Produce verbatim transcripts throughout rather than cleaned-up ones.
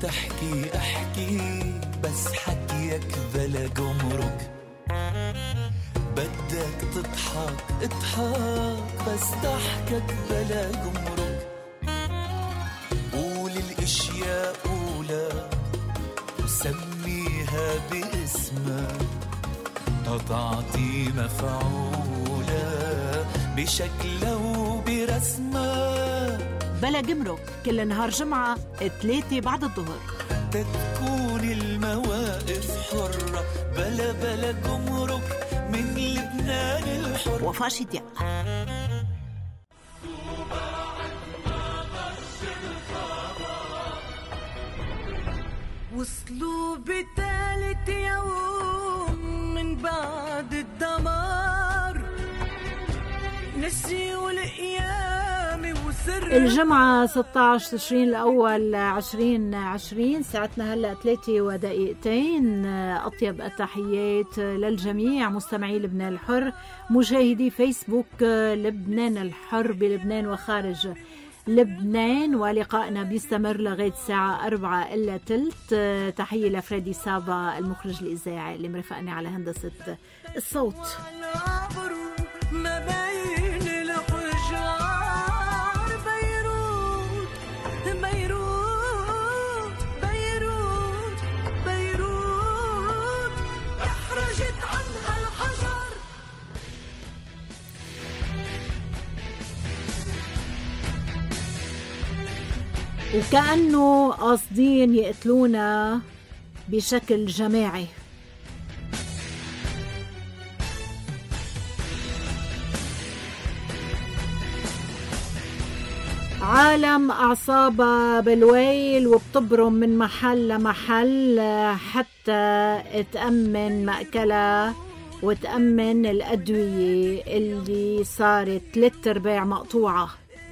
تحكي احكي بس حكيك بلا جمرك، بدك تضحك اضحك بس ضحكك بلا جمرك، قول الاشياء قولا وسميها باسمها، تعطي مفعولة بشكلها وبرسمها. بلا جمرك كل نهار جمعة ثلاثة بعد الظهر، تكون المواقف حرة بلا بلا جمرك من لبنان الحر. وفاء شتياء. وصلوا بثالث يوم من بعد الدمار، نسيوا القيامة وسر الجمعة ستة عشر تشرين الأول عشرين عشرين، ساعتنا هلأ ثلاثة ودقيقتين. أطيب التحيات للجميع مستمعي لبنان الحر، مشاهدي فيسبوك لبنان الحر بلبنان وخارج لبنان، ولقائنا بيستمر لغاية الساعة أربعة إلا تلت. تحية لفريدي سابا المخرج الإذاعي اللي مرفقني على هندسة الصوت. وكأنه قاصدين يقتلونا بشكل جماعي. عالم أعصابها بالويل وبتبرم من محل لمحل حتى تأمن مأكلها وتأمن الأدوية اللي صارت ثلاث أرباع مقطوعة.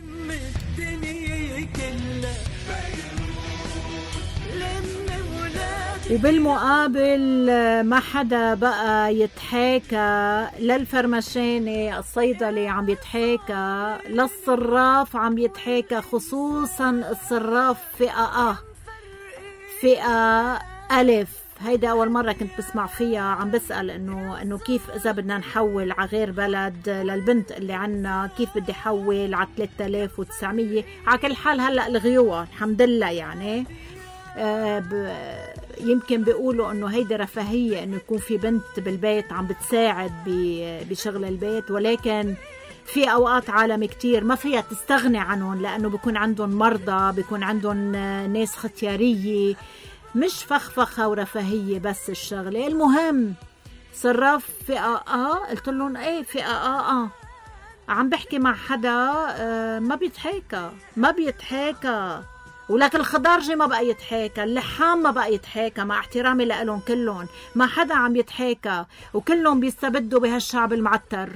وبالمقابل ما حدا بقى يتحاكى، للفرمشاني الصيدلي عم يتحاكى، للصراف عم يتحاكى، خصوصا الصراف فئة آه فئة ألف. هيدا أول مرة كنت بسمع فيها، عم بسأل إنه إنه كيف إذا بدنا نحول على غير بلد للبنت اللي عنا، كيف بدي حول على ثلاثة آلاف وتسعمية. على كل حال هلأ لغيوها الحمد لله. يعني آه يمكن بيقولوا إنه هيدا رفاهية إنه يكون في بنت بالبيت عم بتساعد بشغل البيت، ولكن في أوقات عالم كتير ما فيها تستغني عنهم، لأنه بيكون عندهم مرضى، بيكون عندهم ناس ختيارية، مش فخفخة ورفاهية بس الشغلة. المهم صراف فئة آه، قلت لهم ايه فئة آه آه عم بحكي مع حدا آه ما بيتحاكى ما بيتحاكى ولكن الخضارجي ما بقى يتحاكى، اللحام ما بقى يتحاكى، مع احترامي لهم كلهم ما حدا عم يتحاكى، وكلهم بيستبدوا بهالشعب المعتر.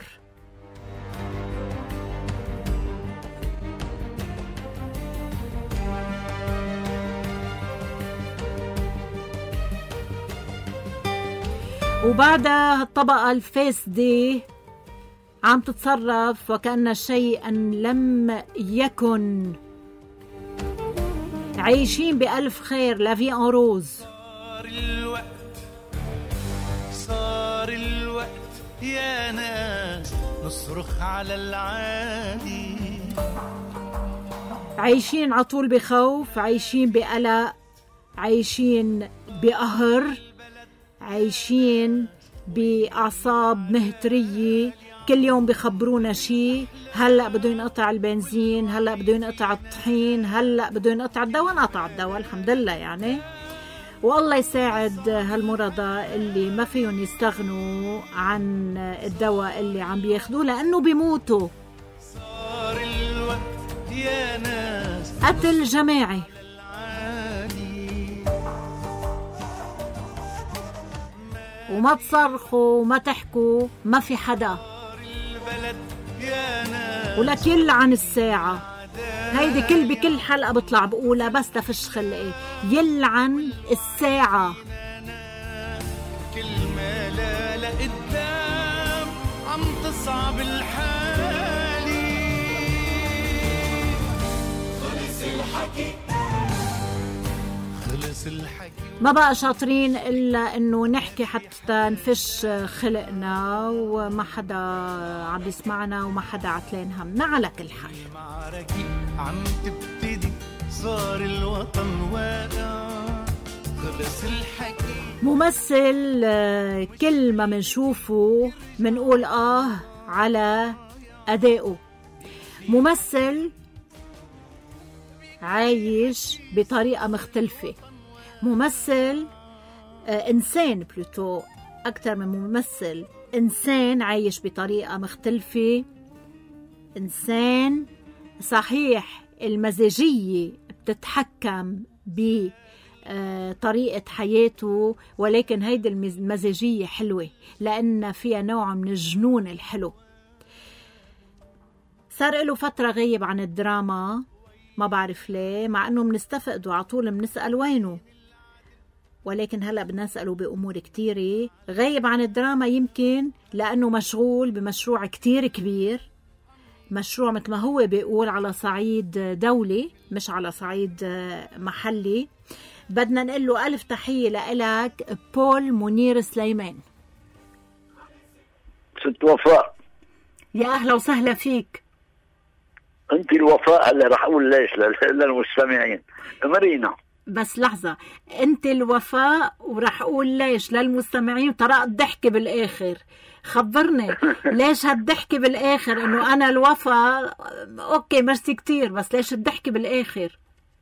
وبعدها هالطبقة الفاسدة عم تتصرف وكأن شيئا لم يكن، عايشين بألف خير، لافي ان روز. صار الوقت صار الوقت يا ناس نصرخ على العادي، عايشين عطول بخوف، عايشين بقلق، عايشين بقهر، عايشين بأعصاب مهترية، كل يوم بخبرونا شيء. هلأ بده ينقطع البنزين، هلأ بده ينقطع الطحين، هلأ بده ينقطع الدواء. انقطع الدواء الحمد لله يعني. والله يساعد هالمرضى اللي ما فيهم يستغنوا عن الدواء اللي عم بياخدوه لأنه بيموتوا. صار الوقت يا ناس قتل جماعي. وما تصرخوا وما تحكوا، ما في حدا، ولك يلعن الساعة. هيدي كل بكل حلقة بطلع بقولها بس تفش خلقي، يلعن الساعة. كل ما لا لقدام عم تصعب الحالي، خلص الحكي خلص خلص الحكي ما بقى شاطرين إلا إنه نحكي حتى نفش خلقنا، وما حدا عم يسمعنا وما حدا عتلين همنا. على كل حال المعركة عم تبتدي، صار الوطن واقع، خلص الحكي. ممثل كل ما منشوفه منقول آه على أدائه. ممثل عايش بطريقة مختلفة. ممثل آه إنسان بلوتو أكتر من ممثل، إنسان عايش بطريقة مختلفة. إنسان صحيح المزاجية بتتحكم بطريقة حياته، ولكن هيدي المزاجية حلوة لأن فيها نوع من الجنون الحلو. صار له فترة غيب عن الدراما، ما بعرف ليه، مع أنه منستفقد وعطول منسأل وينه، ولكن هلأ بدنا نسأله بأمور كتيرة. غيب عن الدراما يمكن لأنه مشغول بمشروع كتير كبير، مشروع مثل ما هو بيقول على صعيد دولي مش على صعيد محلي. بدنا نقول له ألف تحية لإلك بول منير سليمان. ست وفاء، يا أهلا وسهلا فيك. انت الوفاء. هلا رح اقول ليش للمستمعين. مارينا بس لحظة، انت الوفاء ورح اقول ليش للمستمعين. طرق الضحكة بالاخر، خبرني ليش هالضحكة بالاخر؟ انه انا الوفاء اوكي ميرسي كتير، بس ليش الضحكة بالاخر؟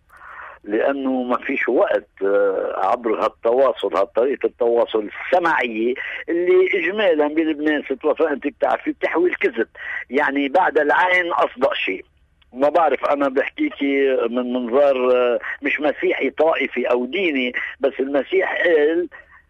لانه ما فيش وقت عبر هالتواصل، هالطريقة التواصل السمعية اللي اجمالا بلبنان ست وفاء انت بتعرفي بتحوي الكذب، يعني بعد العين اصدق شيء. ما بعرف أنا بحكيكي من منظار مش مسيحي طائفي أو ديني، بس المسيح قال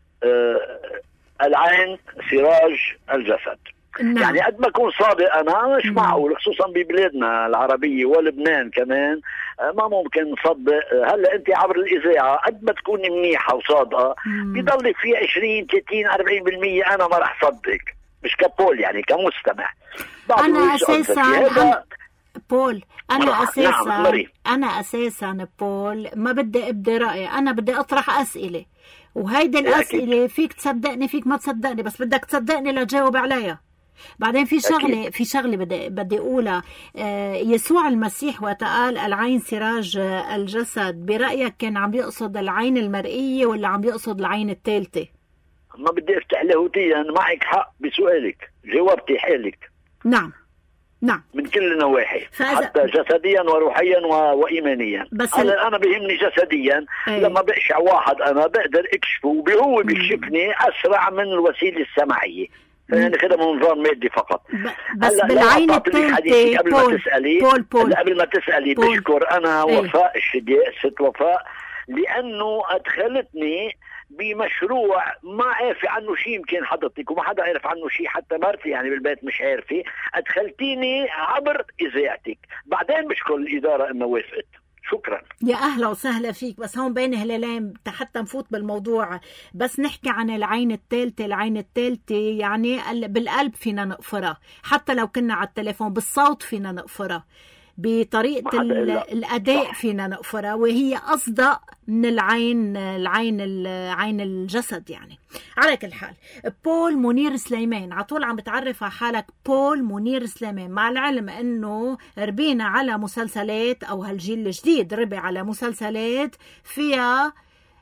آه العين سراج الجسد. نعم. يعني قد ما أكون صادق أنا مش معقول، خصوصا ببلادنا العربية ولبنان كمان آه ما ممكن نصدق. هلا أنت عبر الإذاعة قد ما تكوني منيحة وصادقة بيضلك في عشرين ثلاثين أربعين بالمية أنا ما رح صدق، مش كبول يعني كمستمع. أنا أساسا بول أنا نعم. أساسا نعم. أنا أساسا بول ما بدي أبدي رأيي، أنا بدي أطرح أسئلة، وهيدي الأسئلة فيك تصدقني فيك ما تصدقني، بس بدك تصدقني لتجاوب عليها. بعدين في شغلة في شغلة بدي بدي أقولها. آه يسوع المسيح وقت قال العين سراج الجسد، برأيك كان عم يقصد العين المرئية ولا عم يقصد العين الثالثة؟ ما بدي أفتح لاهوتيا، معك حق بسؤالك، جاوبتي حالك. نعم نعم من كل النواحي، فأز... حتى جسديا وروحيا و... وإيمانيا. بس ال... ال... أنا بهمني جسديا. أي. لما بقشع واحد أنا بقدر أكشفه وهو بيكشفني أسرع من الوسيلة السمعية، يعني كده من نظام مادي فقط. ب... بس بالعين الثالثة قبل بول. ما تسألي بول بول. قبل ما تسألي بول. بشكر أنا أي. وفاء الشديق ست وفاء، لأنه أدخلتني بمشروع ما عارف عنه شيء، يمكن حضرتك وما حدا عارف عنه شيء، حتى مرتي يعني بالبيت مش عارفه. ادخلتيني عبر اذاعتك، بعدين بشكر الاداره انه وافقت. شكرا. يا اهلا وسهلا فيك. بس هون بين هلالين حتى نفوت بالموضوع، بس نحكي عن العين الثالثه. العين الثالثه يعني بالقلب فينا نقفرها، حتى لو كنا على التليفون، بالصوت فينا نقفرها، بطريقة الأداء فينا نقفرها، وهي أصدق من العين العين العين الجسد. يعني على كل حال بول منير سليمان، عطول عم بتعرف على حالك بول منير سليمان، مع العلم أنه ربينا على مسلسلات، أو هالجيل الجديد ربي على مسلسلات فيها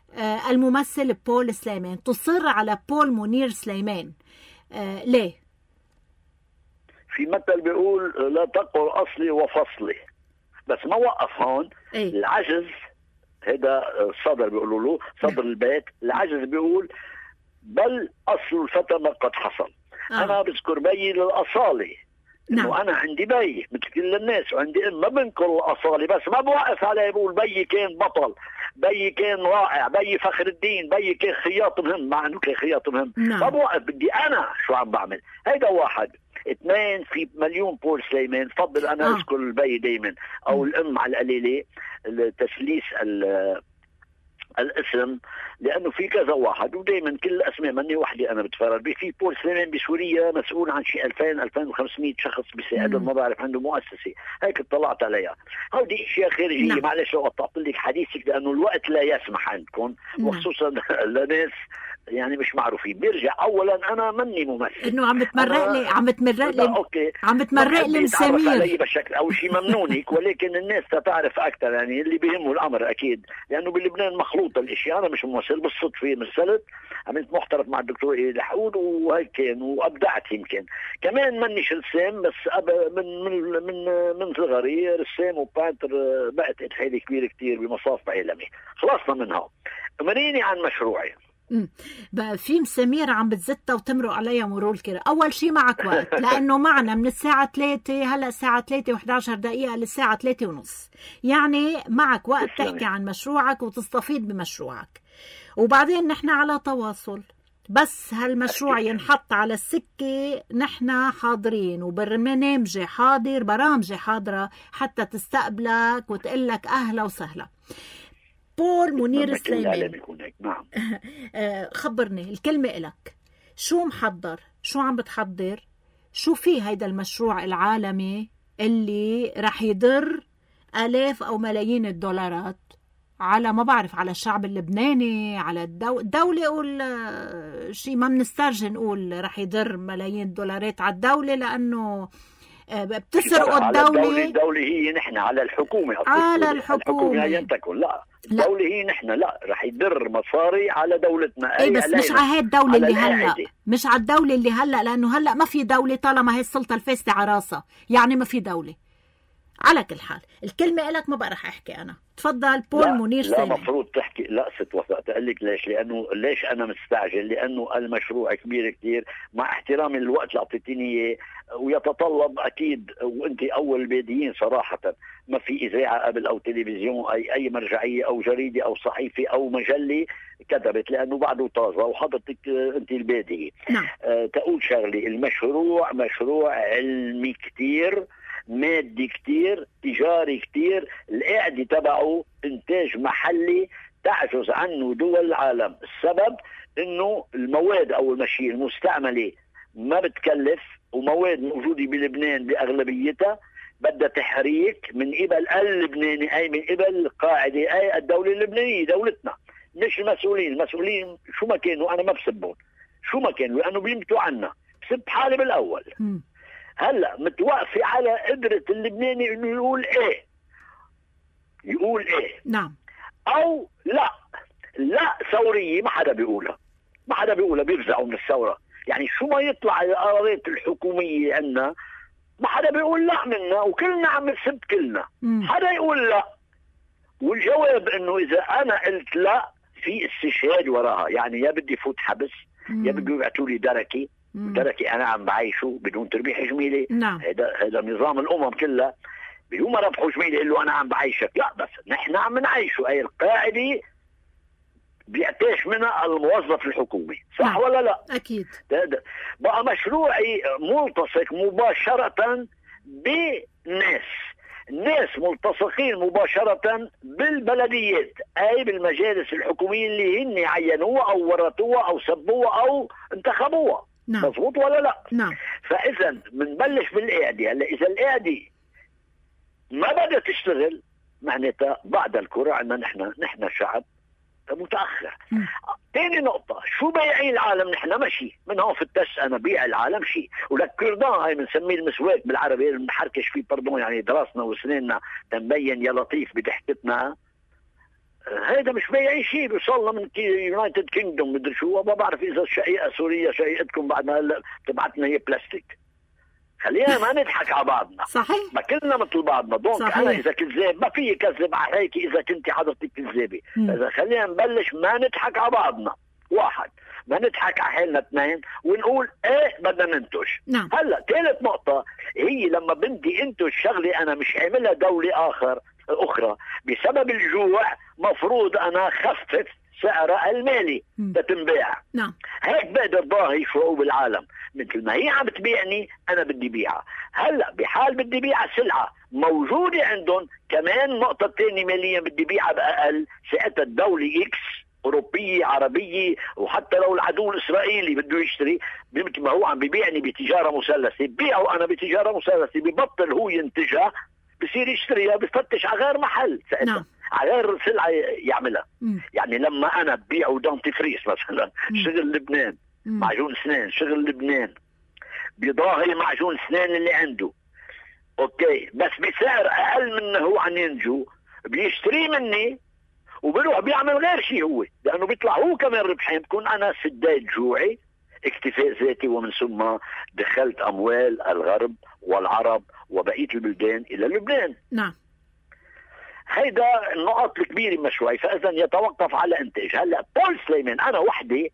الممثل بول سليمان. تصر على بول منير سليمان آه ليه؟ في مثل بيقول لا تقل أصلي وفصلي، بس ما وقف هون. أي. العجز هذا الصدر بيقولوا له صدر البيت، العجز بيقول بل أصل الفتى ما قد حصل. آه. أنا بذكر بيي للأصالة، إنه نعم. أنا عندي بي مثل كل الناس وعندي أم، ما بنكر الأصالة، بس ما بوقف عليه بقول بيي كان بطل، بيي كان رائع، بيي فخر الدين، بيي كان خياط مهم، مع إنه كان خياط مهم. نعم. ما بوقف، بدي أنا شو عم بعمل. هيدا واحد. اثنين، في مليون بول سليمان. فضل انا آه. اذكر البي دايما او م. الام على القليله، تسليس الاسم لانه في كذا واحد ودائما كل الاسماء مني وحدي انا بتفرج بيه. في بول سليمان بسوريا مسؤول عن شيء ألفين ألفين وخمسمية شخص بيساعدهم، ما بعرف عنده مؤسسه هيك اطلعت عليها. هودي اشياء خارجيه. نعم. معلش لو قطعت لك حديثك لانه الوقت لا يسمح عندكم. نعم. وخصوصا لناس يعني مش معروفين. بيرجع اولا انا مني ممثل انه عم تمرق لي عم تمرق لي اوكي عم تمرق لي مسامير بشكل او شيء ممنونك ولكن الناس تعرف اكثر يعني اللي بيهمه الامر اكيد لانه بلبنان مخلوطه الاشياء. انا مش ممثل بالصدفه مثلت عملت محترف مع الدكتور إيلي حود وهيك كان وابدعت يمكن كمان منيش رسام بس من من من من صغري رسام وبانتر بعت حالي كبير كتير بمصاف عالمي. خلصنا منها. مريني عن مشروعي. بقى في مسامير عم بتزتها وتمرق عليها مرور الكرام. اول شيء معك وقت لانه معنا من الساعه ثلاثة هلا الساعه ثلاثة وإحدى عشرة دقيقه للساعه ثلاثة ونص، يعني معك وقت تحكي عن مشروعك وتستفيد بمشروعك. وبعدين نحن على تواصل، بس هالمشروع ينحط على السكه نحن حاضرين وبرنامجي حاضر برامجي حاضره حتى تستقبلك وتقلك اهلا وسهلا. بول منير سليمان نعم. خبرني الكلمة إلك، شو محضر؟ شو عم بتحضر؟ شو في هيدا المشروع العالمي اللي رح يضر آلاف أو ملايين الدولارات على ما بعرف على الشعب اللبناني على الدو... الدولة؟ قول شيء ما بنسترجي نقول رح يضر ملايين الدولارات على الدولة لأنه بتسرقوا الدولة. الدولة هي نحن على الحكومة على الحكومة هي تكون لا الدولة هي نحن لا رح يدر مصاري على دولتنا. اي بس مش على هاي الدولة اللي هلا مش على الدولة اللي هلا لأنه هلا ما في دولة طالما هي السلطة الفاسدة على راسها يعني ما في دولة. على كل حال الكلمة إلك ما بقى رح أحكي أنا. تفضل بول لا منير لا سليمان. مفروض تحكي. لا ست وفاء تقول لك ليش؟ لأنه ليش أنا مستعجل؟ لأنه المشروع كبير كتير مع احترامي للوقت اللي أعطيتيني إياه ويتطلب أكيد وأنت أول البادئين صراحة ما في إذاعة قبل أو تلفزيون أي أي مرجعية أو جريدة أو صحيفة أو مجلة كتبت لأنه بعده طازة وحضرتك أنت البادئة. نعم. أه تقول شغلي المشروع مشروع علمي كتير مادي كتير تجاري كتير. القاعدة تبعه انتاج محلي تعجز عنه دول العالم. السبب انه المواد او المشي المستعملة ما بتكلف ومواد موجودة بلبنان باغلبيتها بدها تحريك من قبل اللبناني اي من قبل القاعدة اي الدولة اللبنانية دولتنا مش المسؤولين. المسؤولين شو ما كانوا انا ما بسبهم شو ما كانوا لانه بيمتوا عنا. بسب حالي بالاول. م. هلا متوقفة على قدرة اللبناني انه يقول ايه يقول ايه نعم او لا. لا ثورية ما حدا بيقولها ما حدا بيقولها بيفزعوا من الثورة. يعني شو ما يطلع القرارات الحكومية عنا ما حدا بيقول لا منا وكلنا عم نسب كلنا. م. حدا يقول لا والجواب انه اذا انا قلت لا في استشهاد وراها. يعني يا بدي فوت حبس م. يا بدي يبعتوا لي دركي دركي انا عم بعيشه بدون تربيح جميله. نعم. هذا هذا نظام الامم كلها بدون ما ربحوا جميله يقول له انا عم بعيشك. لا بس نحن عم نعيشه. اي القاعده بيعتاش منها الموظف الحكومي صح. نعم. ولا لا؟ اكيد. بقى مشروعي ملتصق مباشره بناس الناس ملتصقين مباشره بالبلديات اي بالمجالس الحكوميه اللي هن عينوها او ورثوها او سبوها او انتخبوها. نعم. مظبوط ولا لا؟ نعم. فاذا بنبلش بالقاعده. هلا اذا القاعده ما بدها تشتغل معناتها بعد الكره عندنا نحن نحن شعب متاخر. ثاني نقطه شو بيعي العالم؟ نحن ماشي من هون في التش انا بيع العالم شيء ولك كردان هاي بنسميه المسواك بالعربي بنحركش فيه باردون يعني دراسنا وسنيننا تنبين يا لطيف بضحكتنا. هيدا مش بيعي شيء بيوصلنا من يونايتد كينجدوم مدري شو ما بعرف اذا الشقيقه سوريا شقيقتكم بعدنا هلا بتبعتنا هي بلاستيك. خلينا ما نضحك على بعضنا. صحيح. ما كلنا مثل بعضنا. دونك انا اذا كذاب ما في كذب على هيك اذا كنت حضرتك كذابه. اذا خلينا نبلش ما نضحك على بعضنا. واحد ما نضحك على حالنا. اثنين ونقول ايه بدنا ننتج. نعم. هلا ثالث نقطه هي لما بدي انتج شغله انا مش عاملها دوله اخر اخرى بسبب الجوع مفروض انا خفف سعرها المالي تتنباع. نعم. هيك بقدر ضاهي شعوب العالم مثل ما هي عم تبيعني انا بدي بيعها. هلا بحال بدي بيع سلعه موجوده عندهم كمان نقطه ثانيه ماليا بدي بيعها باقل، ساعتها الدوله اكس اوروبيه عربيه وحتى لو العدو الاسرائيلي بده يشتري مثل ما هو عم ببيعني بتجاره مثلثه، بيعه انا بتجاره مثلثه، ببطل هو ينتجها بصير يشتريها بفتش على غير محل ساعتها. نعم. على غير سلعه يعملها. مم. يعني لما انا ببيعه دانتيفريس مثلا مم. شغل لبنان، مم. معجون اسنان شغل لبنان بيضاهي معجون اسنان اللي عنده، اوكي، بس بسعر اقل منه هو عم ينجو، بيشتري مني وبروح بيعمل غير شيء هو، لانه بيطلع هو كمان ربحان، بكون انا سديت جوعي، اكتفاء ذاتي، ومن ثم دخلت اموال الغرب والعرب وبقيه البلدان الى لبنان. نعم. هيدا النقط الكبيره مشروعي، فاذا يتوقف على انتاج. هلا بول سليمان انا وحدي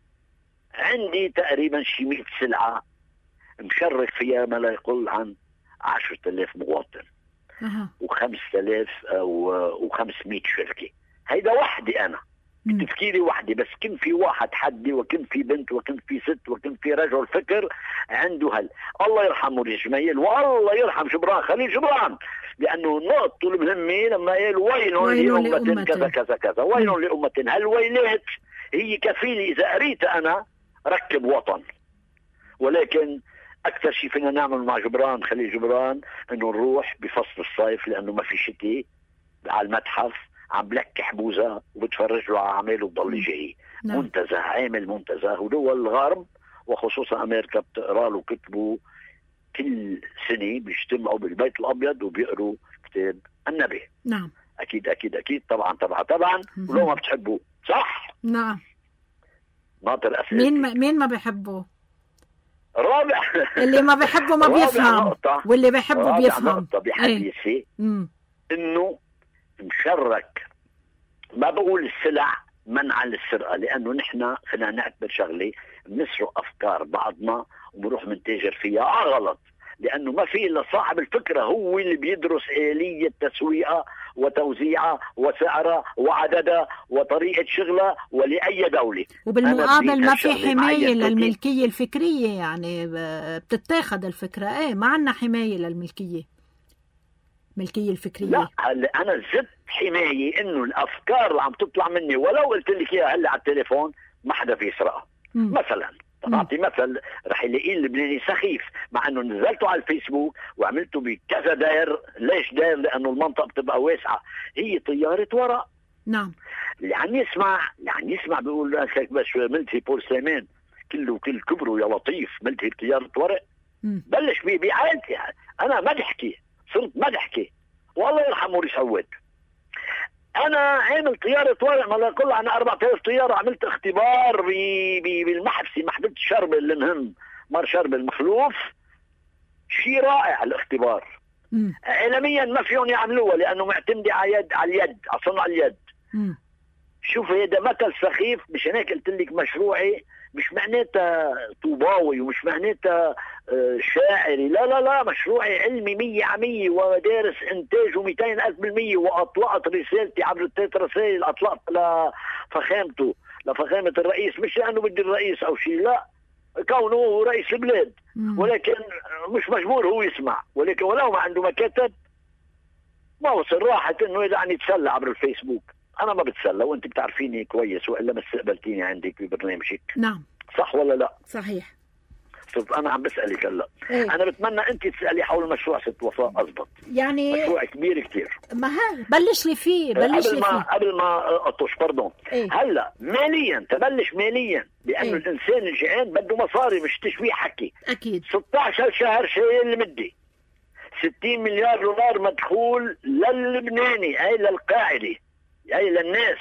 عندي تقريبا شي مئة سلعه مشرك فيها ما لا يقل عن عشرة آلاف مواطن أه. وخمسة آلاف وخمسمئة شركه. هيدا وحدي انا بتفكيري وحدي، بس كن في واحد حدي، وكن في بنت، وكن في ست، وكن في رجل فكر عنده هل. الله يرحمه ريش جميل، والله يرحم جبران خليل جبران، لانه نقطته المهمه لما قال ويل لأمة كذا كذا كذا، ويل لأمة. هالويلات هي كفيلة اذا قريت انا ركب وطن. ولكن اكثر شيء فينا نعمل مع جبران خليل جبران انه نروح بفصل الصيف لانه ما في شتي على المتحف عم بلكح بوزة وبتفرج له على اعماله بضل جاي. نعم. منتزه، عامل منتزه، ودول الغرب وخصوصا امريكا بتقرا له كتبه كل سنه، بيجتمعوا بالبيت الابيض وبيقروا كتاب النبي. نعم. اكيد اكيد اكيد طبعا طبعا طبعا ولو ما بتحبوه صح؟ نعم. ناطر اسئله. مين ما مين ما بيحبه؟ رابع اللي ما بيحبه ما بيفهم، واللي بيحبه بيفهم. رابع نقطة بحديثي انه مشرك، ما بقول السلع منعا للسرقة، لانه نحن فينا نعتبر شغلة بنسرق افكار بعضنا وبنروح منتاجر فيها غلط، لانه ما في الا صاحب الفكرة هو اللي بيدرس آلية تسويقها وتوزيعها وسعرها وعددها وطريقة شغلها ولأي دولة. وبالمقابل ما في حماية للملكية الفكرية، يعني بتتاخد الفكرة، ايه ما عنا حماية للملكية ملكية الفكرية. لا هلا انا زدت حماية انه الافكار اللي عم تطلع مني ولو قلت لك اياها هلا على التليفون ما حدا بيسرقها. مثلا بعطي مثل رح يلاقيه اللبناني سخيف، مع انه نزلته على الفيسبوك وعملته بكذا داير. ليش داير؟ لانه المنطقه بتبقى واسعه. هي طياره ورق. نعم. اللي عم يسمع اللي عم يسمع بيقول هيك بس ملتهي بول سليمان كله كل كبره يا لطيف ملتهي بطياره ورق. م. بلش بعائلتي انا ما بحكي، صرت ما بحكي، والله يرحمه ريش عواد. انا عامل طياره ورق ما كل عن أربعة آلاف طياره. عملت اختبار بالمحبسي، محبسه شربل المهم، مر شربل المخلوف. شيء رائع الاختبار. م. عالميا ما فيهم يعملوها لانه معتمده على يد على اليد على صنع اليد. م. شوف هذا مثل سخيف، مش هيك قلت لك مشروعي مش معناتها طوباوي ومش معناتها شاعري، لا لا لا، مشروعي علمي مية عمية ودارس انتاجه مئتين ألف بالمية، واطلقت رسالتي عبر الثلاث رسائل، اطلقت لفخامته لفخامة الرئيس، مش لانه بدي الرئيس او شيء، لا، كونه رئيس البلاد، ولكن مش مجبور هو يسمع، ولكن ولو ما عنده مكاتب ما وصل راحة انه يعني يتسلى عبر الفيسبوك. انا ما بتسلى وانت بتعرفيني كويس، والا ما استقبلتيني عندك ببرنامجك. نعم صح ولا لا؟ صحيح. صرت انا عم بسالك هلا. إيه؟ انا بتمنى انت تسالي حول مشروع ست وفاء. اضبط، يعني مشروع كبير كتير. ما ها بلش لي فيه بلش قبل لي ما فيه قبل ما اطش باردون. إيه؟ هلا ماليا تبلش ماليا، لانه إيه؟ الانسان الجيعان بده مصاري، مش تشبيه حكي. اكيد. ستة عشر شهر شايل المدي، ستين مليار دولار مدخول للبناني، اي للقاعده، اي للناس.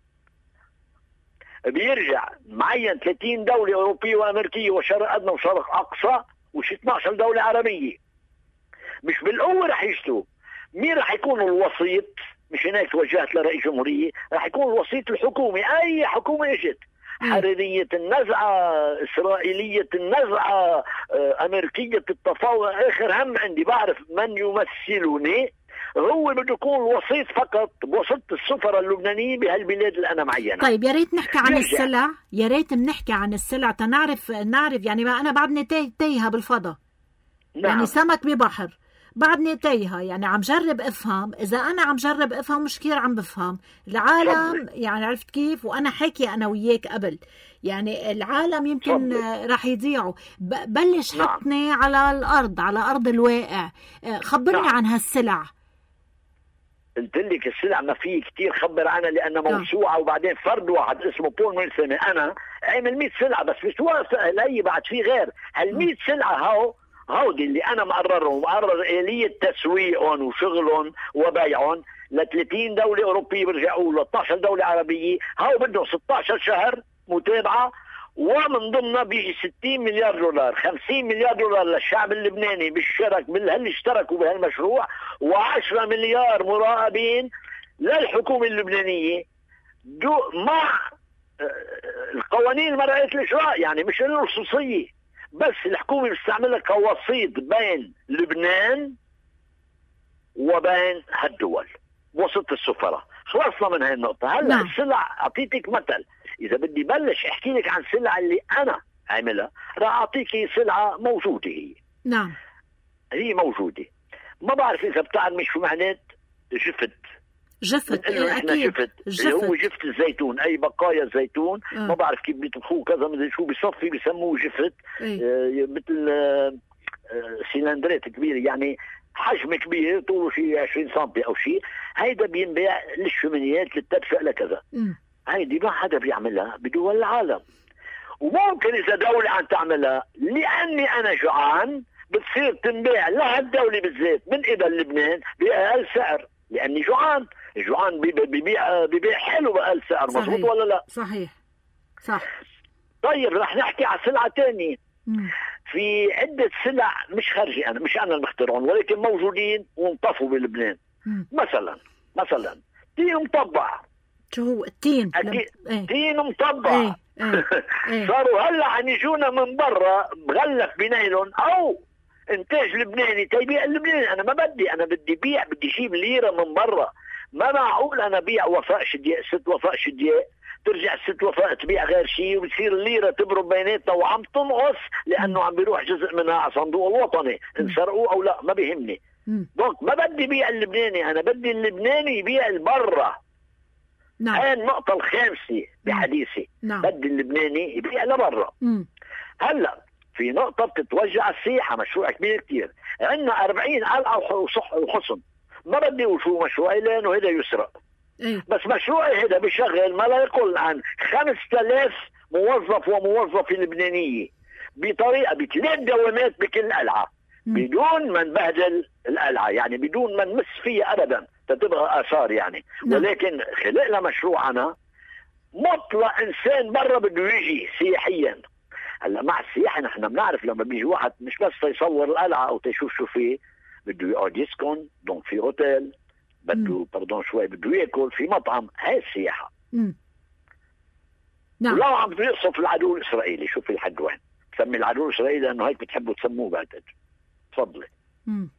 بيرجع معين ثلاثين دولة أوروبية وأمريكية وشرق أدنى وشرق أقصى وشي اثنتي عشرة دولة عربية. مش بالقوة رح يشتروا. مين رح يكون الوسيط؟ مش هناك توجهت لرئيس جمهورية، رح يكون الوسيط الحكومي. أي حكومة اجت، حريرية النزعة، إسرائيلية النزعة، أمريكية التفاوض، آخر هم عندي بعرف من يمثلني هو بده يكون وسيط فقط بوسط السفراء اللبنانيين بهالبلاد اللي انا معينها. طيب يا ريت نحكي عن نرجع. السلع، يا ريت بنحكي عن السلع تنعرف نعرف يعني ما انا بعدني تايه تايهه بالفضاء. نعم. يعني سمك ببحر بعدني تايهه، يعني عم جرب افهم، اذا انا عم جرب افهم مش كثير عم بفهم العالم. فضل. يعني عرفت كيف؟ وانا حكي انا وياك قبل، يعني العالم يمكن فضل. راح يضيعوا. ب- بلش نعم. حطني على الارض، على ارض الواقع. خبرني نعم. عن هالسلع. قلت لك السلع ما في كتير خبر عنها لأنها موسوعة، وبعدين فرد واحد اسمه بول ميلسون أنا عامل مية سلعة بس مش واثق هي بعد في غير هال مية سلعة. هاو هودي اللي أنا مقررهم، مقرر آلية تسويقهم وشغلهم وبيعهم ل ثلاثين دولة أوروبية برجعوا ل اثنعش دولة عربية. هاو بدهم ستة عشر شهر متابعة، ومن ضمنها بيجي ستين مليار دولار، خمسين مليار دولار للشعب اللبناني بالشرك باللي اشتركوا بهالمشروع، وعشرة مليار مراقبين للحكومة اللبنانية دو مع القوانين مرأة الإجراء. يعني مش الخصوصية بس الحكومة بتستعملها كوسيط بين لبنان وبين هالدول وسط السفراء. خلصنا من هاي النقطة. هلا نعم. السلع أعطيتك مثل، إذا بدي بلش أحكي لك عن السلع اللي أنا عاملها راح أعطيك سلعة موجودة. هي نعم هي موجودة. ما بعرف إذا بتعلمي شو معنات جفت. جفت. إنه إحنا اكيد جفت اللي هو جفت الزيتون، أي بقايا الزيتون. آه. ما بعرف كيف بيطبخوه كذا مدري شو بيصفي بيسموه جفت. إيه. آه مثل آه آه سيلندرات كبيرة، يعني حجم كبير طوله شيء عشرين سنتي أو شيء. هيدا بينباع للشمنيات للتدفئة لكذا. مم. هيدي ما حدا بيعملها بدول العالم، وممكن إذا دولة عم تعملها لأني أنا جوعان بتصير تنباع لهالدولة بالذات من قبل لبنان بأقل سعر، لأني جوعان. جوعان ببيع ببيع حلو بأقل سعر. صحيح. مظبوط ولا لا؟ صحيح صح. طيب رح نحكي على سلعة تانية. مم. في عدة سلع مش خارجي أنا، مش أنا المخترعون، ولكن موجودين وانطفوا بلبنان. مم. مثلا مثلا تين مطبع. شو هو التين؟ أكيد لم... ايه. تين مطبع. ايه. ايه. ايه. صاروا هلا عم يجونا من برا مغلف بنايلون او انتاج لبناني تيبيع اللبناني. انا ما بدي، انا بدي بيع، بدي اجيب ليره من برا. ما معقول انا بيع وفاء شدياء، ست وفاء شدياء، ترجع الست وفاء تبيع غير شيء وبتصير الليره تبرم بيناتنا وعم تنقص لانه عم بيروح جزء منها على صندوق الوطني، انسرقوه او لا ما بيهمني. دونك ما بدي بيع اللبناني، انا بدي اللبناني يبيع البرا. نعم. هاي النقطة الخامسة بحديثي. نعم. بدي اللبناني يبيع لبرا. هلا في نقطة بتتوجع السياحة، مشروع كبير كتير. عندنا أربعين قلعة وصح وحصن. ما بدي اقول شو مشروعي لانه هذا يسرق. ايه. بس مشروعي هذا بشغل ما لا يقل عن خمسة آلاف موظف وموظفة لبنانية بطريقة بثلاث دوامات بكل قلعة، بدون ما نبهدل القلعة، يعني بدون ما نمس فيها ابدا تتبقى اثار يعني. نعم. ولكن خلقنا مشروعنا مطلع انسان برا بده يجي سياحيا. هلا مع السياحه نحن بنعرف لما بيجي واحد مش بس يصور القلعه او تشوف شو فيه، بده يقعد يسكن، دونك في اوتيل، بده باردون شوي بده ياكل في مطعم. هاي السياحه. مم. نعم. ولو عم بيقصف العدو الاسرائيلي، شوفي الحد وين تسمي العدو الاسرائيلي لانه هيك بتحبوا تسموه بعتقد. تفضلي. امم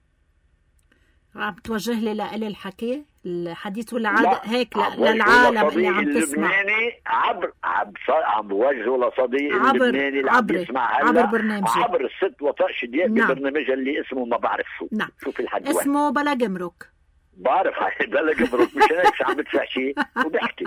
عم توجه لي لإلي الحكي الحديث ولا عاد هيك للعالم اللي عم تسمع؟ اللبناني عبر عم عم بوجهه لصديقي عبر اللبناني اللي عم بيسمع هلا عبر برنامجي، عبر الست وفاء شدياء. نعم. ببرنامجها اللي اسمه ما بعرف شو. نعم. شوف الحد اسمه وين. بلا جمرك. بعرف هاي بلا جمرك مش هيك عم بدفع شيء وبحكي.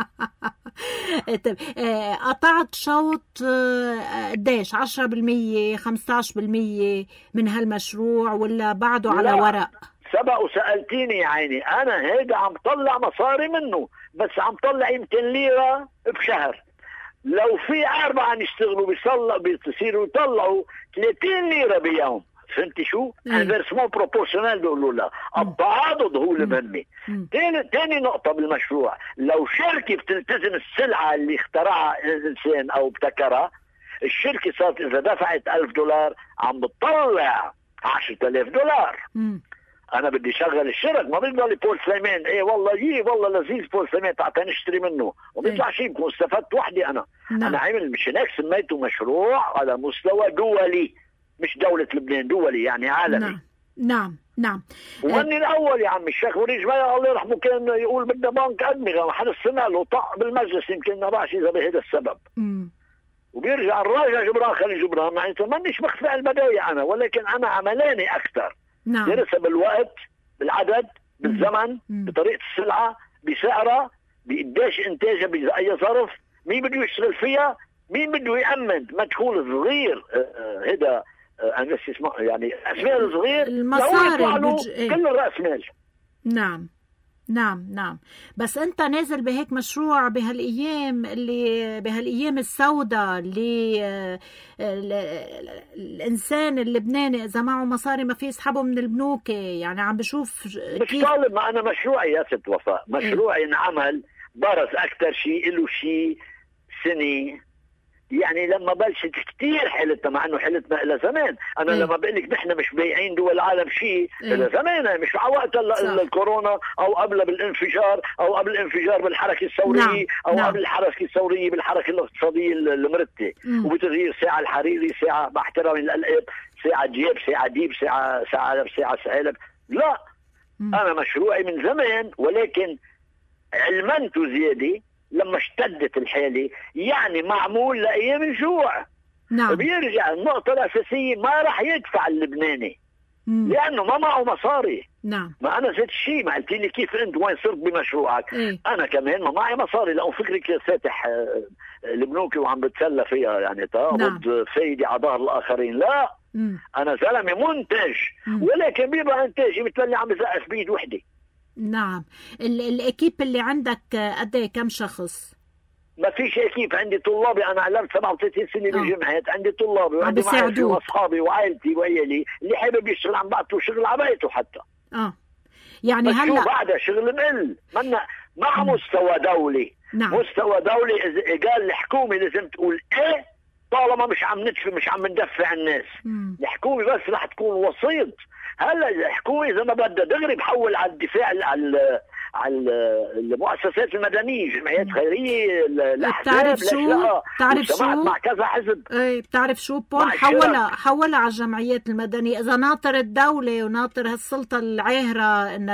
قطعت شوط قديش؟ عشرة بالمية خمسة عشر بالمية من هالمشروع ولا بعده على ورق؟ سبق وسألتيني يا عيني، أنا هيدا عم طلع مصاري منه، بس عم طلع يمكن ليرة بشهر. لو في أربعة يشتغلوا بيصلوا بيصيروا يطلعوا ثلاثين ليرة بيوم. فهمتي شو؟ انفيرسمون بروبورشنال بيقولوا لها، التعاضد هو المهمة. ثاني ثاني نقطة بالمشروع، لو شركة بتلتزم السلعة اللي اخترعها الإنسان أو ابتكرها، الشركة صارت إذا دفعت ألف دولار عم بتطلع عشرة آلاف دولار. مم. انا بدي شغل الشرك، ما بدي ضل بول سليمان ايه والله يي والله لذيذ بول سليمان تعال نشتري منه وبيطلع إيه؟ شيء بكون استفدت وحدي انا. نعم. انا عامل مش هيك سميته مشروع على مستوى دولي، مش دولة لبنان، دولي يعني عالمي. نعم. نعم نعم. واني الاول يا عم الشيخ وليد جميل الله يرحمه كان يقول بدنا بنك ادمغه، ما حدا سمع له، طق بالمجلس يمكن ما بعرف اذا بهذا السبب. م. وبيرجع الراجع جبران خلي جبران، معناته مانيش مخفي البداية انا، ولكن انا عملاني اكثر. نعم. درسها بالوقت، بالعدد، بالزمن، م. بطريقه السلعه، بسعرها، بقديش انتاجها، باي ظرف، مين بده يشتغل فيها، مين بده يامن مدخول صغير هذا انا اسمه يعني راس مال صغير المصاري بج... ايه؟ كل الراس مال. نعم نعم نعم. بس انت نازل بهيك مشروع بهالايام اللي بهالايام السوداء اللي الانسان اللبناني اذا معه مصاري ما في يسحبه من البنوك، يعني عم بشوف مش طالب. ما انا مشروعي يا ست وفاء، مشروعي انعمل برز اكثر شيء له شيء سنه، يعني لما بلشت كتير حيلتنا، مع انه حيلتنا الى زمان. انا إيه؟ لما بقول لك نحن مش بايعين دول العالم شيء إيه؟ الى زمان، مش على وقت الكورونا او قبل بالانفجار او قبل الانفجار بالحركه الثوريه نعم. او نعم. قبل الحركه الثوريه بالحركه الاقتصاديه المرتة، وبتغيير ساعه الحريري، ساعه مع احترامي للقلب، ساعه جيب، ساعه ديب، ساعه ساعه ساعه سالب. لا مم. انا مشروعي من زمان، ولكن علمنته زياده لما اشتدت الحالة، يعني معمول لأيام الجوع. نعم. بيرجع النقطة الأساسية، ما راح يدفع اللبناني مم. لأنه ما معه مصاري. نعم. ما أنا زدت شيء، ما قلت لي كيف أنت وين صرت بمشروعك. إيه؟ أنا كمان ما معي مصاري، لأن فكرك فاتح البنوك وعم بتسلى فيها، يعني تاخذ نعم. فايدة على ظهر الآخرين. لا مم. أنا زلمة منتج، مم. ولكن بيبقى إنتاجي مثل اللي عم بزقف بيد وحدة. نعم. الاكيب اللي عندك قد ايه، كم شخص؟ ما فيش اكيب، عندي طلابي، انا علمت سبعة وثلاثين سنه بالجامعات، عندي طلابي وعندي معي واصحابي وعائلتي وعيالي، اللي حابب يشتغل عم بعته شغل على بيته حتى. اه يعني هلا بعدها شغل مقل منا مع مستوى دولي. نعم. مستوى دولي اذا قال الحكومه لازم تقول ايه، طالما مش عم ندفع مش عم ندفع الناس. مم. الحكومه بس رح تكون وسيط. هلا الحكومه اذا ما بدها دغري بحول على الدفاع على على المؤسسات المدنيه، جمعيات خيريه، الاحزاب. بتعرف شو بتعرف شو مع كذا حزب. ايه بتعرف شو بول حولها حولها على الجمعيات المدنيه. اذا ناطر الدوله وناطر هالسلطه العاهره انها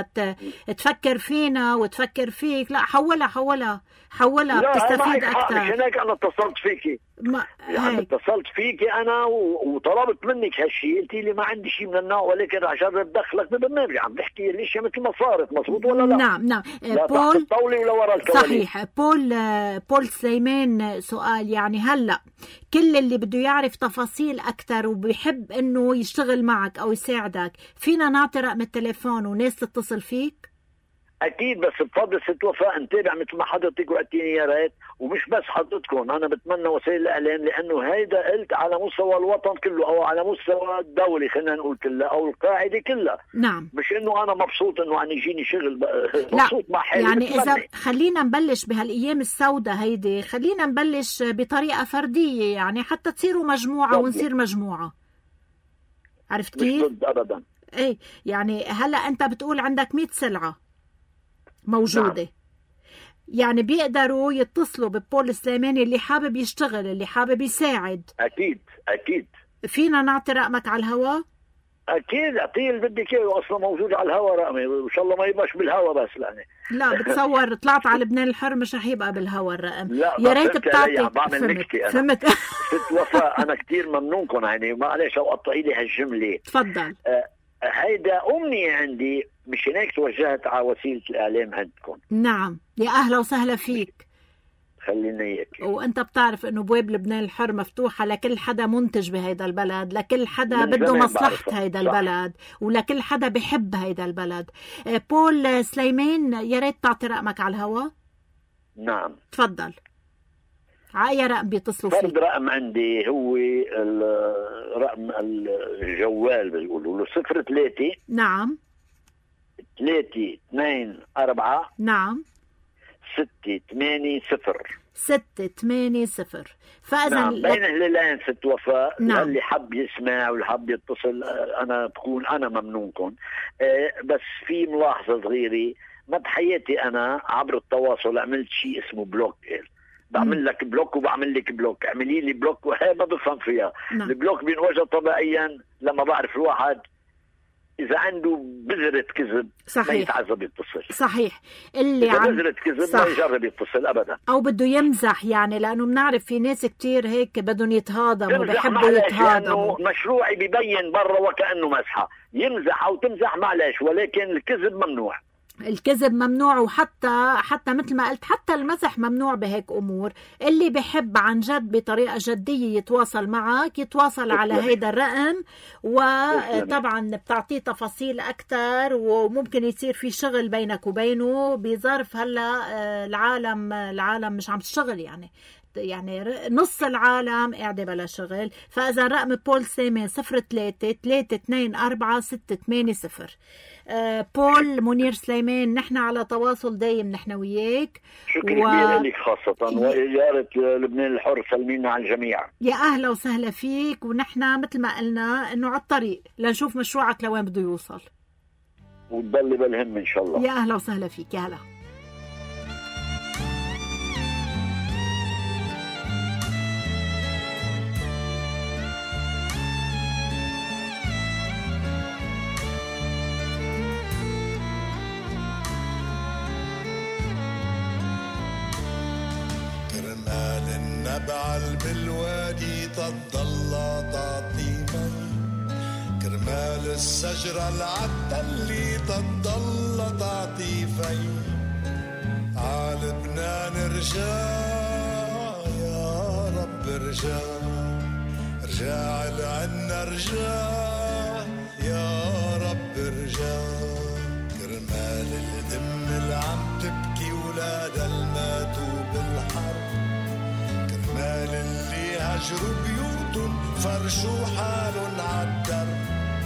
تفكر فينا وتفكر فيك، لا حولها حولها حولها بتستفيد اكثر. مش هيك انا اتصلت فيكي، ما يعني اتصلت فيكي انا وطلبت منك هالشيء، قلتي لي ما عندي شيء من النوع، ولكن رح اجرب دخلك ببرنامج. عم بحكي الاشياء مثل ما صارت، مزبوط ولا لا؟ نعم نعم. لا بول الطاوله ولا ورا الكواليس. صحيح. بول بول سليمان، سؤال يعني هلا كل اللي بده يعرف تفاصيل اكثر وبيحب انه يشتغل معك او يساعدك، فينا نعطي رقم التليفون وناس تتصل فيك؟ اكيد، بس بفضل ست وفاء نتابع مثل ما حضرتك وقتيني يا ريت، ومش بس حضرتكم، انا بتمنى وسائل الاعلام، لانه هيدا قلت على مستوى الوطن كله او على مستوى الدولي، خلينا نقول كلها او القاعده كلها. نعم. مش انه انا مبسوط انه عم يجيني شغل، مبسوط مع حالي. يعني بتمنى. اذا خلينا نبلش بهالايام السوداء هيدي، خلينا نبلش بطريقه فرديه، يعني حتى تصيروا مجموعه طبعا. ونصير مجموعه. عرفت كيف؟ مش ضد ابدا. ايه يعني هلا انت بتقول عندك مئة سلعه موجودة. نعم. يعني بيقدروا يتصلوا ببول سليماني اللي حابب يشتغل، اللي حابب يساعد. أكيد أكيد. فينا نعطي رقمك على الهواء؟ أكيد، أعطيه اللي بدك إياه، أصلا موجود على الهواء رقمي، وإن شاء الله ما يبقاش بالهواء بس. لأني لا بتصور طلعت على لبنان الحر مش رح يبقى بالهواء الرقم. لا يا ريت بتعطي. بعمل نكتة أنا. فهمت. ست وفاء أنا كتير ممنونكم، يعني معلش لو قطعي لي هالجملة. تفضل. أه هيدا أمنية عندي، مش هيك توجهت على وسيلة الإعلام عندكم. نعم، يا أهلا وسهلا فيك. خلينا إياك. وأنت بتعرف إنه بواب لبنان الحر مفتوحة لكل حدا منتج بهيدا البلد، لكل حدا بده مصلحة هيدا البلد، ولكل حدا بحب هيدا البلد. بول سليمان، يا ريت تعطي رقمك على الهواء. نعم. تفضل. على أي رقم بيتصلوا فيه؟ فرد رقم عندي هو رقم الجوال بيقولوا له صفر ثلاثة. نعم. ثلاثة اثنين أربعة. نعم. ستة ثمانية صفر. ستة ثمانية صفر. فإذا نعم لك... بين هلالين ست وفاء. نعم. اللي حب يسمع واللي حب يتصل أنا بكون أنا ممنونكم. أه بس في ملاحظة صغيرة، ما بحياتي أنا عبر التواصل عملت شيء اسمه بلوك. بعمل لك بلوك وبعمل لك بلوك، اعملي لي بلوك، وهي ما بفهم فيها. نعم. البلوك بينوجد طبيعيا لما بعرف الواحد اذا عنده بذره كذب صحيح. ما يتعذب يتصل. صحيح. اللي إذا عم بذرة كذب صح. ما يجرب يتصل ابدا، او بده يمزح يعني، لانه بنعرف في ناس كتير هيك بدهم يتهاضموا، يمزح بحبوا معلش يتهاضموا. لانه مشروعي ببين برا وكانه مزحه، يمزح او تمزح معلش، ولكن الكذب ممنوع. الكذب ممنوع، وحتى حتى مثل ما قلت حتى المزح ممنوع بهيك امور. اللي بحب عن جد بطريقه جديه يتواصل معك يتواصل على هيدا الرقم، وطبعا بتعطيه تفاصيل اكثر، وممكن يصير في شغل بينك وبينه بظرف هلا العالم العالم مش عم تشتغل يعني يعني نص العالم قاعدة بلا شغل. فإذا رقم بول سامي صفر ثلاثة ثلاثة اثنين أربعة ستة ثمانية صفر. أه بول منير سليمان، نحن على تواصل دايم نحن وياك. شكرا و... كبير لك خاصة، وإدارة لبنان الحر سلمينا على الجميع. يا أهلا وسهلا فيك، ونحن مثل ما قلنا إنه على الطريق لنشوف مشروعك لوين بده يوصل، وتضلي بالهم إن شاء الله. يا أهلا وسهلا فيك. يا هلا. بعل بالوادي تضل تعطي مي، كرمال الشجرة العتلي تضل تعطي في. عالبنان رجاء يا رب رجاء، رجاء لعنا رجاء يا رب رجاء، كرمال الأم اللي عم تبكي ولادها الماتوا بالحرب، مال اللي هجروا بيوتهم فرشوا حالهم عالدرب.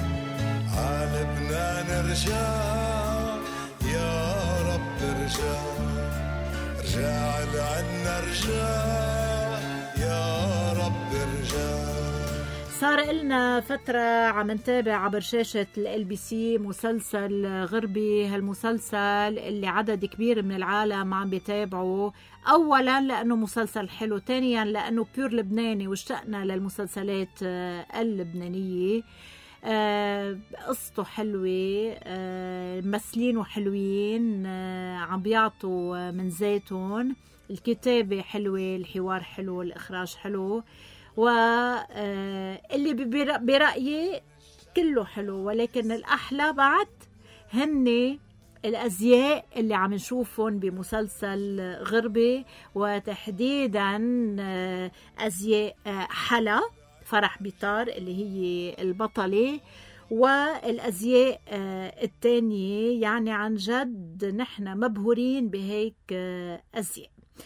عالبنان رجاء يا رب رجاء، رجاء لعنا رجاء يا رب رجاء. صار لنا فترة عم نتابع عبر شاشة ال بي سي مسلسل غربي، هالمسلسل اللي عدد كبير من العالم عم بيتابعه، أولا لأنه مسلسل حلو، ثانيا لأنه بيور لبناني واشتقنا للمسلسلات اللبنانية. آه قصته حلوة، آه ممثلينه حلوين، آه عم بيعطوا من زيتون، الكتابة حلوة، الحوار حلو، الإخراج حلو، واللي برأيي كله حلو. ولكن الأحلى بعد هن الأزياء اللي عم نشوفهم بمسلسل غربي، وتحديدا أزياء حلا فرح بيطار اللي هي البطلة، والأزياء الثانية. يعني عن جد نحن مبهورين بهيك أزياء.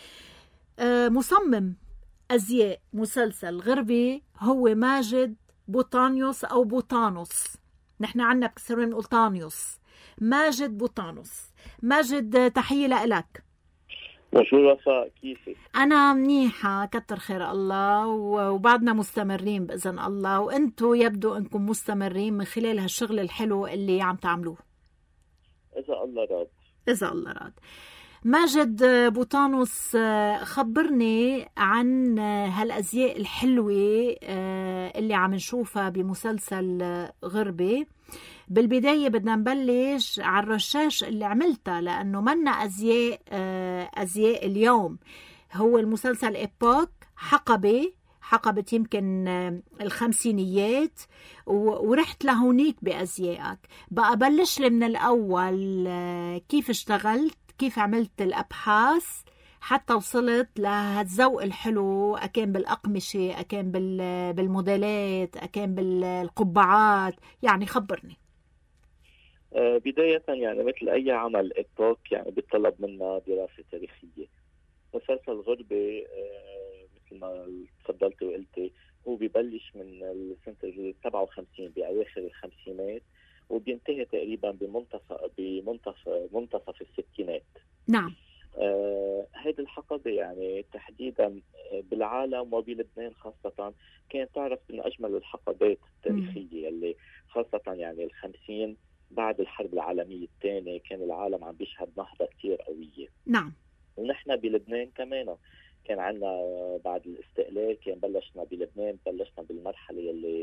مصمم أزياء مسلسل غربي هو ماجد بوطانيوس أو بوطانوس، نحن عنا بكسرين نقول طانيوس. ماجد بوطانوس. ماجد تحية لك. بونجور وفاء، كيفك؟ أنا منيحة كتر خير الله، وبعدنا مستمرين بإذن الله، وأنتوا يبدو أنكم مستمرين من خلال هالشغل الحلو اللي عم تعملوه. إذا الله راد. إذا الله راد. ماجد بوطانوس، خبرني عن هالأزياء الحلوة اللي عم نشوفها بمسلسل غربي. بالبداية بدنا نبلش على الرشاش اللي عملتها، لأنه منا أزياء أزياء اليوم. هو المسلسل إيبوك حقبة حقبة يمكن الخمسينيات، ورحت لهونيك بأزيائك. بقى بلش لي من الأول، كيف اشتغلت، كيف عملت الأبحاث حتى وصلت لهالذوق الحلو، أكان بالأقمشة، أكان بالموديلات، أكان بالقبعات، يعني خبرني. بداية يعني مثل أي عمل إيبوك يعني بيطلب منا دراسة تاريخية. مسلسل غربي مثل ما تفضلت وقلتي هو بيبلش من سنة سبعة وخمسين، بأواخر الخمسينات، وبينتهي تقريبا بمنتصف بمنتصف منتصف الستينات. نعم. آه هيدي الحقبة يعني تحديدا بالعالم وبلبنان خاصة كانت تعرف من أجمل الحقبات التاريخية، اللي خاصة يعني الخمسين بعد الحرب العالمية الثانية كان العالم عم بيشهد نهضة كتير قوية. نعم. ونحن بلبنان كمان كان عنا بعد الاستقلال، كان بلشنا بلبنان بلشنا بالمرحلة اللي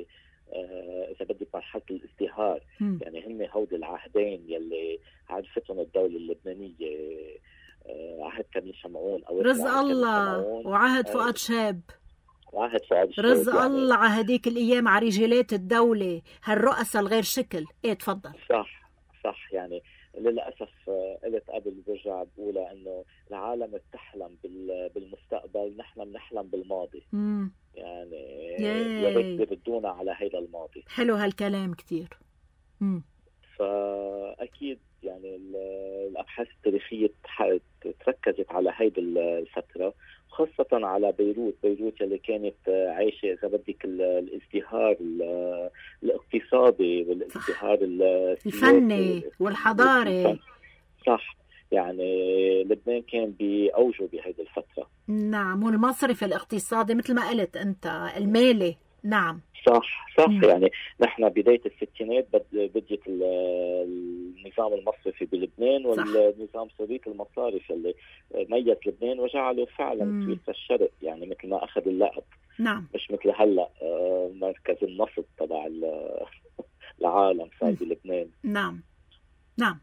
اذا بدك مرحله الازدهار. مم. يعني هن هودي العهدين يلي عرفتهم الدوله اللبنانيه، عهد كميل شمعون او رزق الله وعهد فؤاد شاب، وعهد فؤاد شاب. رزق يعني الله على هديك الايام على رجالات الدوله هالرؤساء الغير شكل. ايه تفضل. صح صح. يعني للاسف قلت قبل برجع بقولها انه العالم بتحلم بالمستقبل، نحن بنحلم بالماضي. مم. يعني يا ريت يردونا على هيدا الماضي. حلو هالكلام كتير. مم. فاكيد يعني الابحاث التاريخيه تركزت على هيدي الفتره، خاصه على بيروت. بيروت اللي كانت عايشه اذا بدك الازدهار الاقتصادي والازدهار الفني والحضاري. صح. يعني لبنان كان باوجه بهيدي الفتره. نعم، والمصرف الاقتصادي مثل ما قلت انت، المالي. نعم صح صح. مم. يعني نحن بداية الستينات بديت النظام المصرفي بلبنان، والنظام سورية المصارف اللي ميز لبنان وجعله فعلا سويسرا الشرق، يعني مثل ما أخذ اللقب. نعم. مش مثل هلا مركز النصب تبع العالم صار بلبنان. نعم نعم.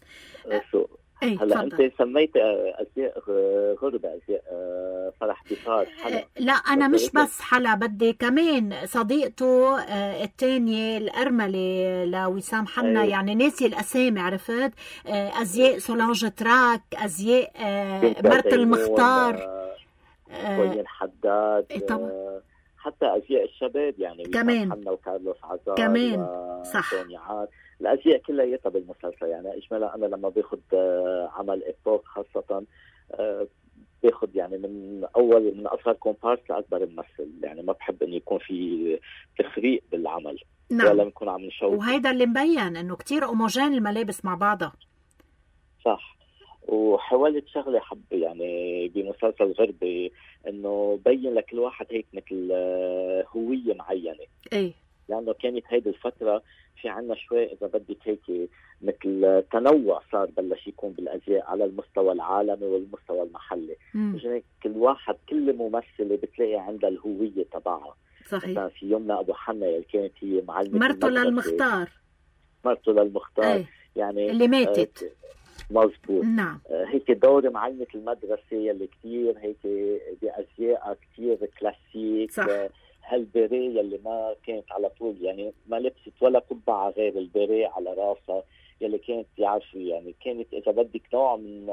أي هلا انت سميت ازياء غربة، ازياء فرح بيطار حلا. لا انا مش بس حلا، بدي كمان صديقته الثانيه الارمله لوسام حنا. أيه. يعني ناسي الاسامي، عرفت؟ ازياء سولانج تراك، ازياء مرت المختار، كوين حداد، طبعا حتى ازياء الشباب يعني كمان حنا وكارلوس عزار كمان. صح. الازياء كلها بالمسلسل. يعني اجمالا انا لما باخذ عمل ايبوك خاصه باخذ يعني من اول من اصغر كومبارس لاكبر ممثل. يعني ما بحب انه يكون في تفريق بالعمل. نعم. ولا نكون عم نشوف. وهيدا اللي مبين انه كتير هوموجين الملابس مع بعضها. صح. وحاولت شغله حب يعني بمسلسل غربي انه بين لكل واحد هيك مثل هويه معينه. ايه. لانه كانت هيدي الفتره في عنا شوي اذا بدك هيك مثل تنوع صار بلش يكون بالازياء على المستوى العالمي والمستوى المحلي. مشان كل واحد كل ممثله بتلاقي عندها الهويه تبعها. صحيح. مثلا في يومنا ابو حنا اللي كانت هي معلمه مرته للمختار. مرته للمختار. أي. يعني اللي ماتت. آه مظبوط. نعم. آه هيك دور معلمه المدرسه اللي كثير هيك بازياء كثير كلاسيك. صح. آه هالبيريه اللي ما كانت على طول يعني ما لبست ولا قبعه غير البيريه على راسها، يلي كانت يعرفوا يعني كانت اذا بدك نوع من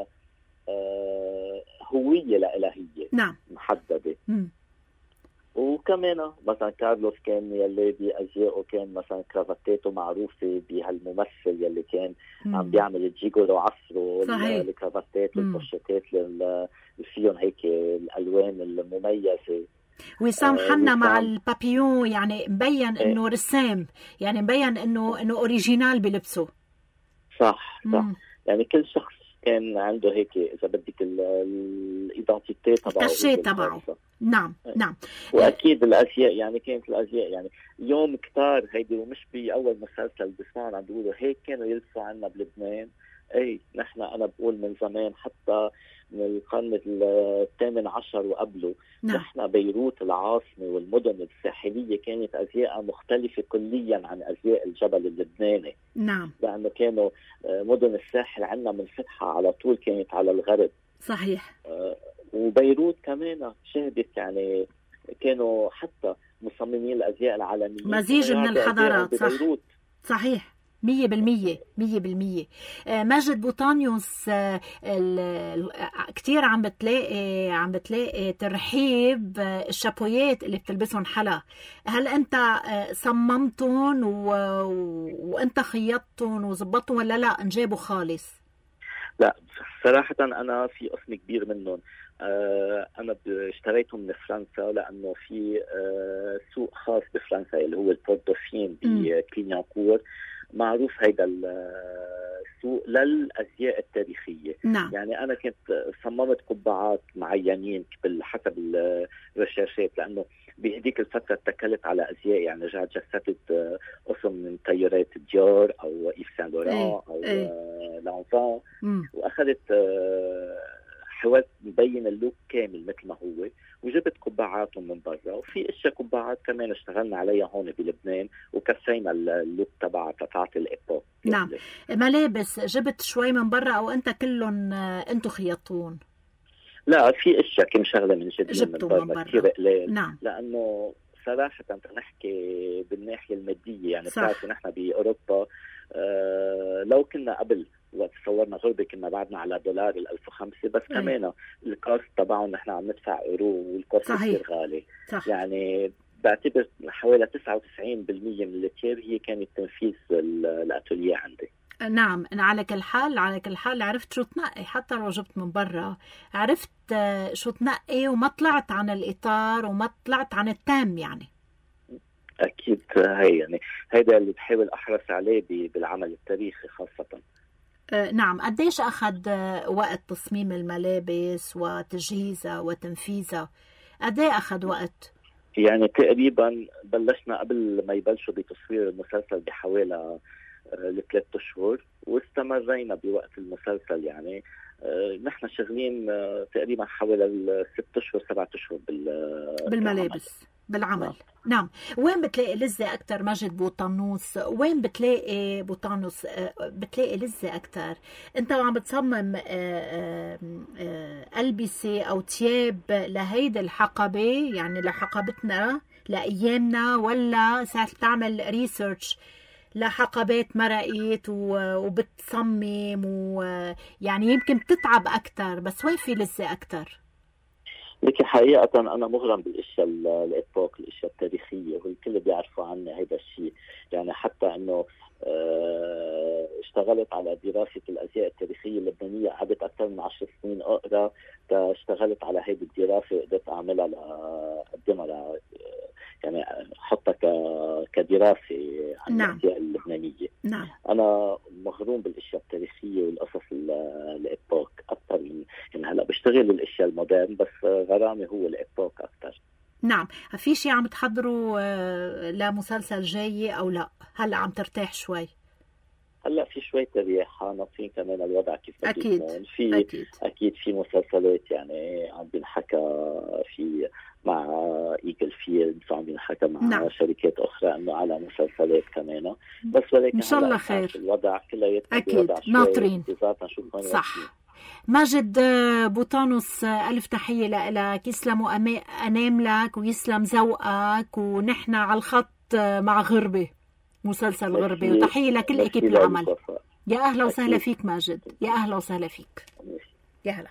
آه هويه لها هي. نعم. محدده. مم. وكمان مثلا كارلوس كان يلي بازيائه كان مثلا كرافتاته معروفه بهالممثل يلي كان مم. عم بيعمل الجيجولو عصره الكرافتات والبوشيتات اللي فيهم هيك الالوان المميزه. وسام حنا مع البابيون يعني مبين انه رسام، يعني مبين انه انه اوريجينال بلبسه. صح صح. مم. يعني كل شخص كان عنده هيك اذا بدك الايدنتيتي تبعه الشيء تبعه. نعم نعم. واكيد الازياء يعني كانت الازياء يعني اليوم كتار هيدي ومش باول مسلسل بسمعنا عم بيقولوا هيك كانوا يلبسوا عنا بلبنان. اي نحن انا بقول من زمان حتى من القرن الثامن عشر وقبله. نعم. نحن بيروت العاصمة والمدن الساحلية كانت أزياء مختلفة كليا عن أزياء الجبل اللبناني. نعم. لأنه كانوا مدن الساحل عنا منفتحة على طول كانت على الغرب. صحيح. وبيروت كمان شهدت يعني كانوا حتى مصممين الأزياء العالميين مزيج من الحضارات. صح. صحيح. مية بالمية مية بالمية. ماجد بوطانيوس كتير عم بتلاقي عم بتلاقي ترحيب الشابويات اللي بتلبسهم حلا. هل انت صممتهم و... وانت خيطتهم وزبطتهم ولا لا انجابوا خالص؟ لا صراحة انا في قسم كبير منهم انا اشتريتهم من فرنسا لانه في سوق خاص بفرنسا اللي هو البورتوفين بكلينيانكور معروف هيدا السوق للأزياء التاريخية. نعم. يعني أنا كنت صممت قبعات معينين حسب الرشاشات لأنه بهديك الفترة اتكلت على أزياء يعني رجعت جسدت قسم من طيارات ديور أو إيف سان لوران أو لانفان وأخذت حاولت نبين اللوك كامل مثل ما هو، وجبت قبعاتهم من برا، وفي اشياء قبعات كمان اشتغلنا عليها هون بلبنان وكسينا اللوك تبعها تبعت الإيبوك. نعم. ملابس جبت شوي من برا او انت كلهم انتم خيطون؟ لا، في اشياء كم شغله من جد من برا كثير قليل. نعم. لانه صراحه نحكي بالناحيه الماديه، يعني بتعرفوا نحن باوروبا آه لو كنا قبل وقت صورنا غربه كنا بعدنا على دولار ال ألف وخمسة، بس أي. كمان الكوست تبعهم نحن عم ندفع ايرو والكوست كثير غالي. صح. يعني بعتبر حوالي تسعة وتسعين بالمية من الكير هي كانت تنفيذ الاتوليه عندي. نعم. أنا على كل حال على كل حال عرفت شو تنقي، حتى لو جبت من برا عرفت شو تنقي وما طلعت عن الإطار وما طلعت عن التام. يعني أكيد هي يعني هيدا اللي بحاول أحرص عليه بالعمل التاريخي خاصة. آه نعم. قديش أخذ وقت تصميم الملابس وتجهيزها وتنفيذها؟ قديه أخذ وقت؟ يعني تقريبا بلشنا قبل ما يبلشوا بتصوير المسلسل بحوالي لثلاث أشهر، واستمرينا بوقت المسلسل. يعني آه نحن شغلين آه تقريبا حوالي ست أشهر سبعة أشهر بالملابس بالعمل. نعم. نعم. وين بتلاقي لذة أكتر ماجد بوطنوس؟ وين بتلاقي بوطنوس آه بتلاقي لذة أكتر؟ أنت وعم بتصمم آه آه آه ألبسة أو تياب لهيدا الحقبة، يعني لحقبتنا لأيامنا، ولا ساعة بتعمل ريسيرش لحقبات مرقت وبتصمم ويعني يمكن بتتعب أكتر، بس وين في لسه أكتر؟ لكن حقيقة أنا مغرم بالأشياء الإيبوك، الأشياء التاريخية، والكل بيعرفوا عني هذا الشيء. يعني حتى أنه اشتغلت على دراسة الأزياء التاريخية اللبنانية، قعدت أكثر من عشر سنين أقرأ، اشتغلت على هذه الدراسة وقدرت أعملها لأقدمها يعني حطها كدراسة عن نعم. الأزياء اللبنانية. نعم. أنا مغروم بالأشياء التاريخية والقصص الإيبوك أكثر من يعني هلا بشتغل الأشياء المودرن، بس غرامي هو الإيبوك أكثر. نعم. في شيء عم تحضروا لمسلسل جاي أو لا؟ هلا عم ترتاح شوي؟ هلا في شوي تريحة، ناطرين كمان الوضع كيف أكيد. في أكيد. أكيد في مسلسلات يعني عم بنحكى في مع إيجل فيلد، عم بنحكى مع نعم. شركات أخرى إنه على مسلسلات كمان، بس ولكن إن شاء الله خير. الوضع كله أكيد ناطرين. صح. ماجد بوطنوس، ألف تحية لك، يسلموا أناملك ويسلم ذوقك، ونحن على الخط مع غربة، مسلسل غربة، وتحية لكل إكيب العمل. يا أهلا وسهلا فيك ماجد، يا أهلا وسهلا فيك. يا هلا.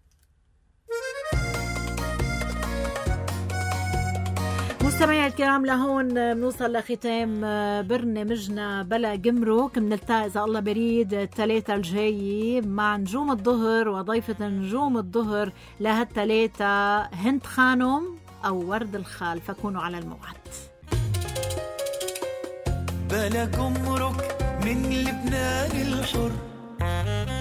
مستمعي الكرام، لهون بنوصل لختام برنامجنا بلا جمرك. بنلتقي إذا الله بريد الثلاثة الجاي مع نجوم الظهر، وضيفة نجوم الظهر لهالثلاثة هند خانم أو ورد الخال، فكونوا على الموعد. بلا جمرك من لبنان الحر.